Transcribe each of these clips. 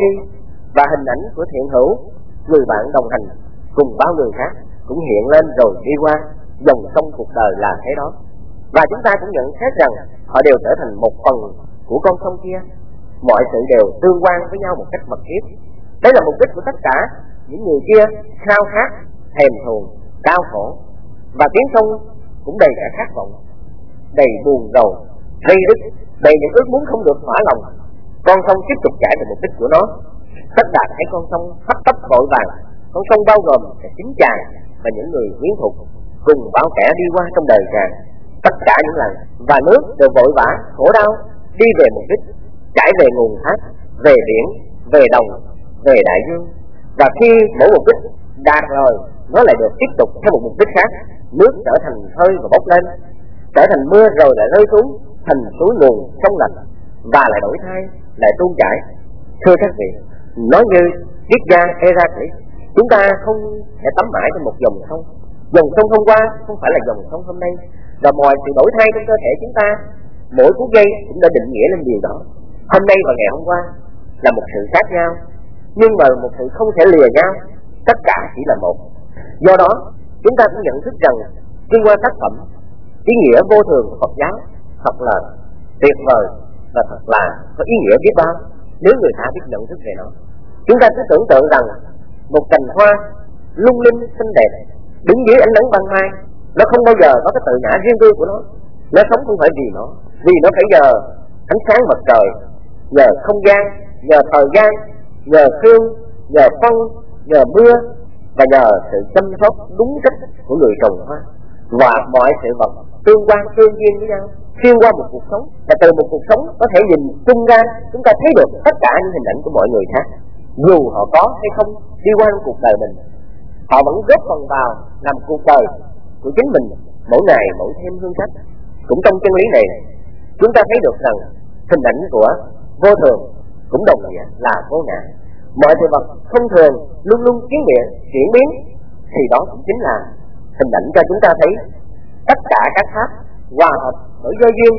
tri và hình ảnh của thiện hữu, người bạn đồng hành cùng bao người khác cũng hiện lên rồi đi qua. Dòng sông cuộc đời là thế đó. Và chúng ta cũng nhận xét rằng họ đều trở thành một phần của con sông kia. Mọi sự đều tương quan với nhau một cách mật thiết. Đấy là mục đích của tất cả những người kia khao khát, thèm thuồng, đau khổ. Và tiếng sông cũng đầy cả khát vọng, đầy buồn rầu, rây rứt, đầy những ước muốn không được thỏa lòng. Con sông tiếp tục chạy về mục đích của nó. Tất Đạt thấy con sông hấp tấp vội vàng. Con sông bao gồm cả chính chàng và những người quyến thuộc cùng bao kẻ đi qua trong đời chàng. Tất cả những lần và nước đều vội vã, khổ đau, đi về mục đích, chảy về nguồn thác, về biển, về đồng, về đại dương. Và khi mỗi mục đích đạt rồi, nó lại được tiếp tục theo một mục đích khác. Nước trở thành hơi và bốc lên, trở thành mưa rồi lại rơi xuống, thành suối nguồn sông lạnh, và lại đổi thay, lại tuôn chảy. Thưa các vị, nói như triết gia Heraclit, chúng ta không thể tắm mãi trong một dòng sông. Dòng sông hôm qua không phải là dòng sông hôm nay, và mọi sự đổi thay trong cơ thể chúng ta, mỗi phút giây cũng đã định nghĩa lên điều đó. Hôm nay và ngày hôm qua là một sự khác nhau, nhưng mà một sự không thể lìa nhau, tất cả chỉ là một. Do đó, chúng ta cũng nhận thức rằng khi qua tác phẩm, ý nghĩa vô thường của Phật giáo thật là tuyệt vời và thật là có ý nghĩa biết bao nếu người ta biết nhận thức về nó. Chúng ta cứ tưởng tượng rằng một cành hoa lung linh xinh đẹp đứng dưới ánh nắng ban mai, nó không bao giờ có cái tự ngã riêng tư của nó. Nó sống không phải vì nó phải nhờ ánh sáng mặt trời, nhờ không gian, nhờ thời gian, nhờ sương, nhờ phân, nhờ mưa, và nhờ sự chăm sóc đúng cách của người trồng hoa. Và mọi sự vật tương quan tương duyên với nhau xuyên qua một cuộc sống, và từ một cuộc sống có thể nhìn chung ra chúng ta thấy được tất cả những hình ảnh của mọi người khác, dù họ có hay không đi qua cuộc đời mình. Họ vẫn góp phần vào làm cuộc đời của chính mình mỗi ngày mỗi thêm hương sắc. Cũng trong chân lý này, chúng ta thấy được rằng hình ảnh của vô thường cũng đồng nghĩa là vô ngã. Mọi sự vật không thường luôn luôn chuyển biến, thì đó cũng chính là hình ảnh cho chúng ta thấy tất cả các pháp hòa hợp bởi do duyên.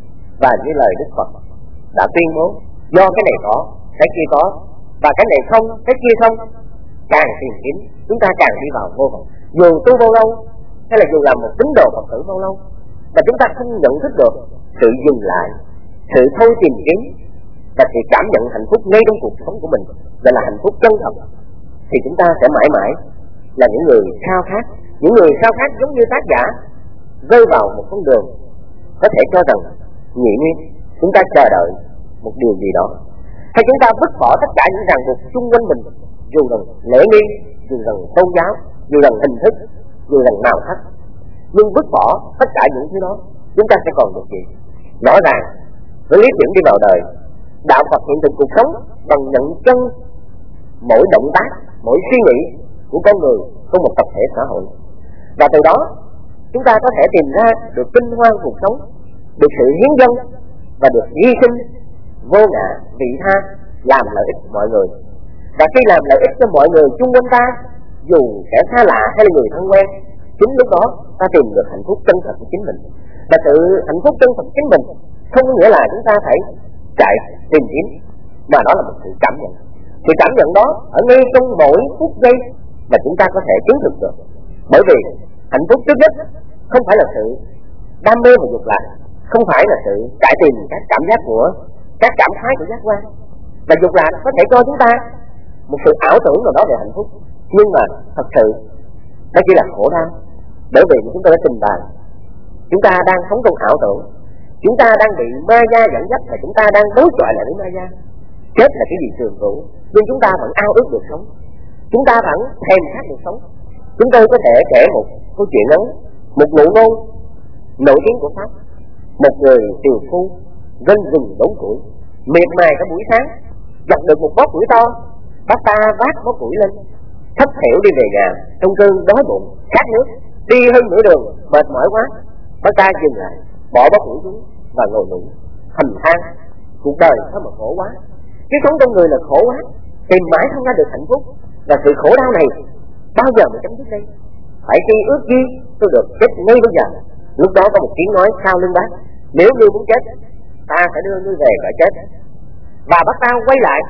Và như lời Đức Phật đã tuyên bố, do cái này có, cái kia có, và cái này không, cái kia không. Càng tìm kiếm, chúng ta càng đi vào vô vọng. Dù tu bao lâu, hay là dù làm một tín đồ Phật tử bao lâu, mà chúng ta không nhận thức được sự dừng lại, sự thôi tìm kiếm và sự cảm nhận hạnh phúc ngay trong cuộc sống của mình, và là hạnh phúc chân thật, thì chúng ta sẽ mãi mãi là những người khao khát. Những người khao khát giống như tác giả rơi vào một con đường có thể cho rằng nhị nguyên, chúng ta chờ đợi một điều gì đó, hay chúng ta vứt bỏ tất cả những ràng buộc xung quanh mình, dù rằng lễ nghi, dù rằng tôn giáo, dù rằng hình thức, dù rằng nào khác. Nhưng vứt bỏ tất cả những thứ đó, chúng ta sẽ còn được gì? Rõ ràng với lý tưởng đi vào đời, đạo Phật hiện thực cuộc sống bằng nhận chân mỗi động tác, mỗi suy nghĩ của con người trong một tập thể xã hội. Và từ đó chúng ta có thể tìm ra được tinh hoa cuộc sống, được sự hiến dâng và được hy sinh vô ngã vị tha, làm lợi ích mọi người. Và khi làm lợi ích cho mọi người chung quanh ta, dù kẻ xa lạ hay là người thân quen, chính lúc đó ta tìm được hạnh phúc chân thật của chính mình. Và sự hạnh phúc chân thật của chính mình không có nghĩa là chúng ta phải chạy tìm kiếm, mà đó là một sự cảm nhận. Sự cảm nhận đó ở ngay trong mỗi phút giây mà chúng ta có thể chứng thực được. Bởi vì hạnh phúc trước nhất không phải là sự đam mê và dục lạc, không phải là sự chạy tìm các cảm giác của các cảm khái của giác quan. Và dục lạc có thể cho chúng ta một sự ảo tưởng nào đó về hạnh phúc, nhưng mà thật sự đó chỉ là khổ đau. Bởi vì chúng ta đã trình bày, chúng ta đang sống trong ảo tưởng, chúng ta đang bị ma gia dẫn dắt, và chúng ta đang đối chọi lại với ma gia. Chết là cái gì trường cửu, nhưng chúng ta vẫn ao ước được sống, chúng ta vẫn thèm khát được sống. Chúng tôi có thể kể một câu chuyện ngắn, một ngụ ngôn nổi tiếng của Pháp. Một người tiều phu dân rừng đốn củi, miệt mài cả buổi sáng, gặp được một bó củi to. Bác ta vác bó củi lên, thất thểu đi về nhà trong cơn đói bụng, khát nước. Đi hơn nửa đường, mệt mỏi quá, bác ta dừng lại, bỏ bó củi xuống và ngồi nghỉ, thầm than cuộc đời sao mà khổ quá. Cái sống trong người là khổ quá, tìm mãi không ra được hạnh phúc. Và sự khổ đau này bao giờ mới chấm dứt đây? Phải khi ước gì tôi được chết ngay bây giờ. Lúc đó có một tiếng nói sau lưng bác: nếu ngươi muốn chết, ta phải đưa ngươi về cõi chết. Và bác ta quay lại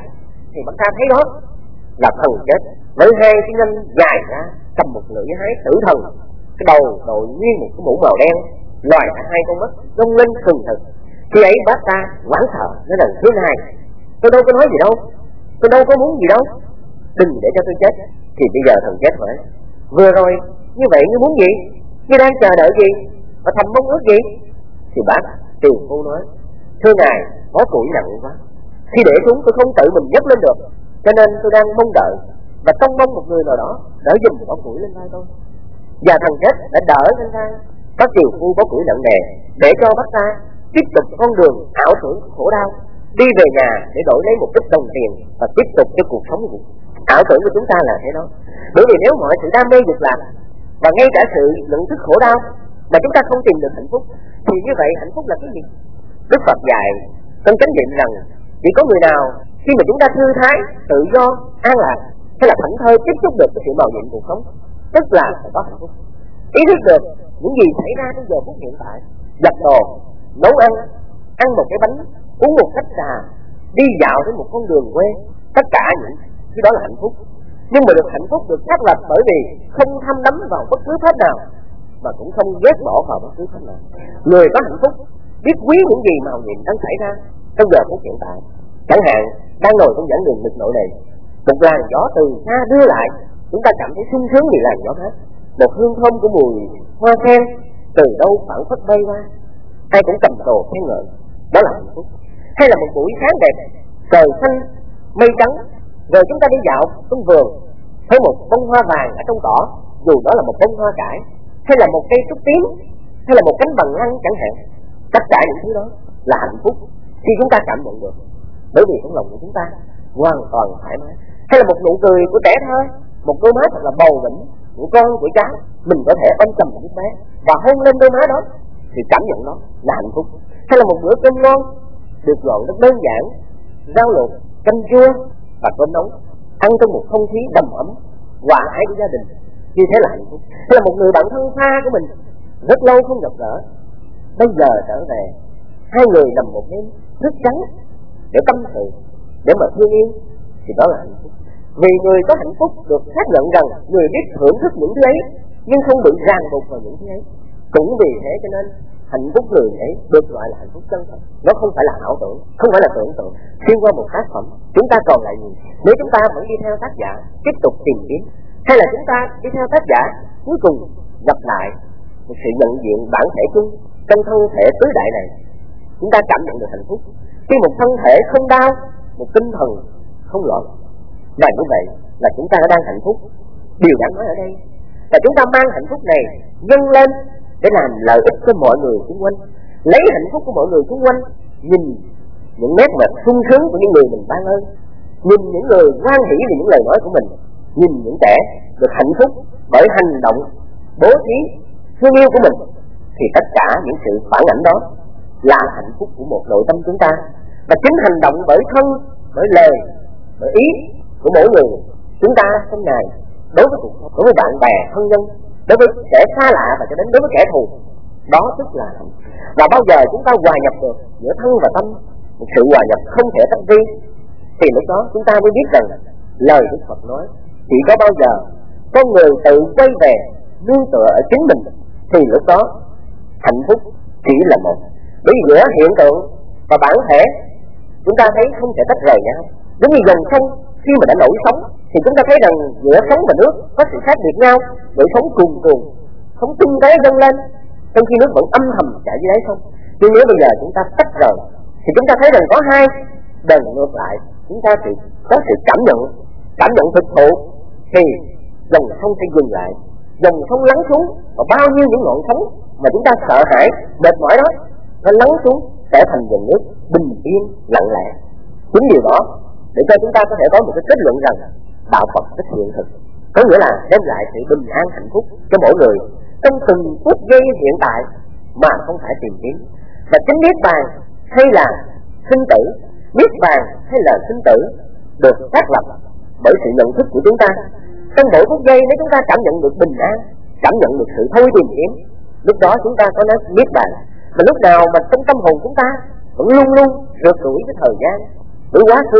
thì bác ta thấy đó là thần chết với hai cái nhanh dài ra, cầm một lưỡi hái tử thần, cái đầu đội nguyên một cái mũ màu đen, loài hai con mắt rung lên sừng thực. Khi ấy bác ta hoảng sợ nói lần thứ hai: tôi đâu có nói gì đâu, tôi đâu có muốn gì đâu, đừng để cho tôi chết. Thì bây giờ thần chết hỏi: vừa rồi như vậy ngươi muốn gì, ngươi đang chờ đợi gì và thầm mong ước gì? Thì bác Tiền Phu nói: thưa ngài, có tuổi nặng quá, khi để xuống tôi không tự mình nhấc lên được, cho nên tôi đang mong đợi và trông mong một người nào đó đỡ giùm có củi lên vai tôi. Và thằng chết đã đỡ lên vai bác Tiền Phu có củi nặng nề, để cho bác ta tiếp tục con đường ảo tưởng khổ đau, đi về nhà để đổi lấy một ít đồng tiền và tiếp tục cho cuộc sống của ảo tưởng của chúng ta là thế đó. Bởi vì nếu mọi sự đam mê việc làm và ngay cả sự nhận thức khổ đau mà chúng ta không tìm được hạnh phúc, thì như vậy hạnh phúc là cái gì? Đức Phật dạy trong chánh niệm rằng chỉ có người nào khi mà chúng ta thư thái, tự do, an lạc hay là thảnh thơi tiếp xúc được cái sự màu nhiệm cuộc sống, tức là phải có hạnh phúc. Ý thức được những gì xảy ra trong giờ phút hiện tại, giặt đồ, nấu ăn một cái bánh, uống một cách trà, đi dạo trên một con đường quê, tất cả những cái đó là hạnh phúc. Nhưng mà được hạnh phúc được xác lập bởi vì không tham đắm vào bất cứ pháp nào, mà cũng không ghét bỏ vào bất cứ pháp nào. Người có hạnh phúc biết quý những gì màu nhiệm đang xảy ra trong giờ phút hiện tại. Chẳng hạn đang ngồi trong giảng đường nghịch nội này, một làn gió từ xa đưa lại, chúng ta cảm thấy sung sướng vì làn gió mát, một hương thơm của mùi hoa sen từ đâu phảng phất bay qua, ai cũng cầm cồ khen ngợi, đó là hạnh phúc. Hay là một buổi sáng đẹp, trời xanh mây trắng, rồi chúng ta đi dạo trong vườn, thấy một bông hoa vàng ở trong cỏ, dù đó là một bông hoa cải, hay là một cây trúc tím, hay là một cánh bằng lăng chẳng hạn. Tất cả những thứ đó là hạnh phúc khi chúng ta cảm nhận được, bởi vì trong lòng của chúng ta hoàn toàn thoải mái. Hay là một nụ cười của trẻ thơ, một đôi má thật là bầu bĩnh của con của cháu, mình có thể ôm chầm một đứa bé và hôn lên đôi má đó, thì cảm nhận đó là hạnh phúc. Hay là một bữa cơm ngon được dọn rất đơn giản, rau luộc, canh chua và cơm nóng, ăn trong một không khí đầm ấm, hòa ái của gia đình, như thế là hạnh phúc. Hay là một người bạn thân xa của mình rất lâu không gặp gỡ, bây giờ trở về, hai người nằm một đêm thức trắng để tâm sự, để mà thương yêu, thì đó là hạnh phúc. Vì người có hạnh phúc được xác nhận rằng người biết thưởng thức những thứ ấy, nhưng không bị ràng buộc vào những thứ ấy. Cũng vì thế cho nên hạnh phúc người ấy được gọi là hạnh phúc chân thật. Nó không phải là ảo tưởng, không phải là tưởng tượng. Xuyên qua một tác phẩm, chúng ta còn lại gì? Nếu chúng ta vẫn đi theo tác giả, tiếp tục tìm kiếm, hay là chúng ta đi theo tác giả, cuối cùng gặp lại một sự nhận diện bản thể chung trong thân thể tứ đại này, chúng ta cảm nhận được hạnh phúc. Khi một thân thể không đau, một tinh thần không loạn, và như vậy là chúng ta đang hạnh phúc. Điều đáng nói ở đây là chúng ta mang hạnh phúc này dâng lên để làm lợi ích cho mọi người xung quanh, lấy hạnh phúc của mọi người xung quanh, nhìn những nét mặt sung sướng của những người mình ban ơn, nhìn những người hoan hỷ vì những lời nói của mình, nhìn những kẻ được hạnh phúc bởi hành động bố thí thương yêu của mình, thì tất cả những sự phản ảnh đó là hạnh phúc của một nội tâm chúng ta. Và chính hành động bởi thân, bởi lời, bởi ý của mỗi người chúng ta trong ngày, đối với cuộc sống, đối với bạn bè, thân nhân, đối với kẻ xa lạ và cho đến đối với kẻ thù, đó tức là hạnh phúc. Và bao giờ chúng ta hòa nhập được giữa thân và tâm, một sự hòa nhập không thể tách riêng, thì lúc đó chúng ta mới biết rằng lời Đức Phật nói, chỉ có bao giờ con người tự quay về nương tựa ở chính mình, thì lúc đó hạnh phúc chỉ là một. Bởi vì giữa hiện tượng và bản thể chúng ta thấy không thể tách rời nhau. Giống như dòng sông khi mà đã nổi sóng, thì chúng ta thấy rằng giữa sóng và nước có sự khác biệt nhau. Bởi sóng cuồn cuộn, sóng tung té dâng lên, trong khi nước vẫn âm thầm chảy dưới đáy sông. Nhưng nếu bây giờ chúng ta tách rời, thì chúng ta thấy rằng có hai đần ngược lại, chúng ta sẽ có sự cảm nhận thực thụ, thì dòng sông sẽ dừng lại, dòng sông lắng xuống, và bao nhiêu những ngọn sóng mà chúng ta sợ hãi, mệt mỏi đó, nó lắng xuống trở thành dòng nước bình yên lặng lẽ. Chính điều đó để cho chúng ta có thể có một cái kết luận rằng đạo Phật rất hiện thực, có nghĩa là đem lại sự bình an hạnh phúc cho mỗi người trong từng phút giây hiện tại mà không phải tìm kiếm. Và chính niết bàn hay là sinh tử, niết bàn hay là sinh tử được xác lập bởi sự nhận thức của chúng ta. Trong mỗi phút giây nếu chúng ta cảm nhận được bình an, cảm nhận được sự thôi tìm kiếm, lúc đó chúng ta có nói niết bàn. Mà lúc nào mà trong tâm hồn chúng ta vẫn luôn luôn rượt đuổi cái thời gian, đuổi quá khứ,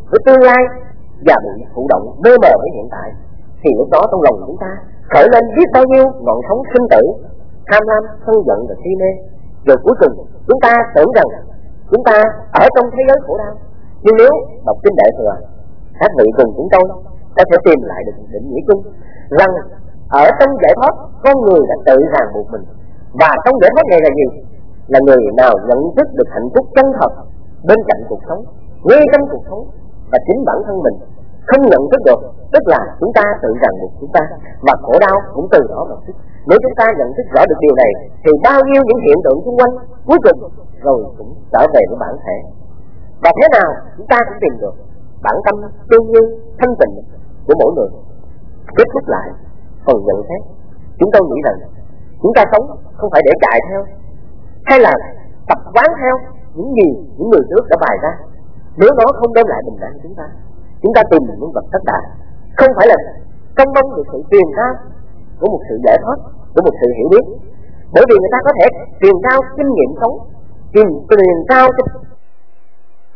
với tương lai và bị thụ động mê mờ với hiện tại, thì lúc đó trong lòng chúng ta khởi lên biết bao nhiêu ngọn sóng sinh tử, tham lam, sân giận và si mê. Rồi cuối cùng chúng ta tưởng rằng chúng ta ở trong thế giới khổ đau. Nhưng nếu đọc kinh Đại Thừa, các vị cùng chúng tôi có thể tìm lại được định nghĩa chung rằng ở trong giải thoát con người đã tự ràng buộc mình. Và trong giải thoát này là gì? Là người nào nhận thức được hạnh phúc chân thật bên cạnh cuộc sống, ngay trong cuộc sống, và chính bản thân mình không nhận thức được, tức là chúng ta tự ràng buộc chúng ta, và khổ đau cũng từ đó mà xuất. Nếu chúng ta nhận thức rõ được điều này thì bao nhiêu những hiện tượng xung quanh cuối cùng rồi cũng trở về với bản thể. Và thế nào chúng ta cũng tìm được bản tâm chân như thanh tịnh của mỗi người. Kết thúc lại phần nhận xét, chúng tôi nghĩ rằng chúng ta sống không phải để chạy theo hay là tập quán theo những gì những người trước đã bày ra. Nếu nó không đem lại bình an cho chúng ta tìm những vật thất đạt, không phải là trông mong được sự truyền ra của một sự giải thoát, của một sự hiểu biết. Bởi vì người ta có thể truyền trao kinh nghiệm sống, truyền trao